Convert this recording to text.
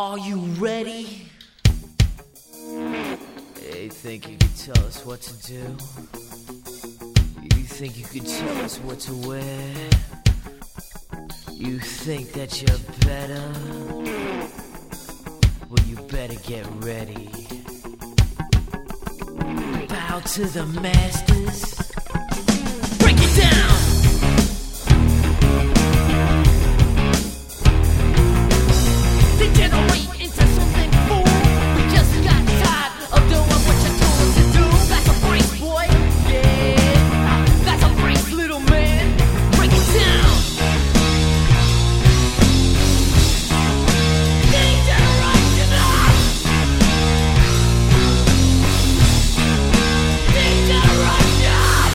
Are you ready? You think you could tell us what to do? You think you could tell us what to wear? You think that you're better? Well, you better get ready. Bow to the masters.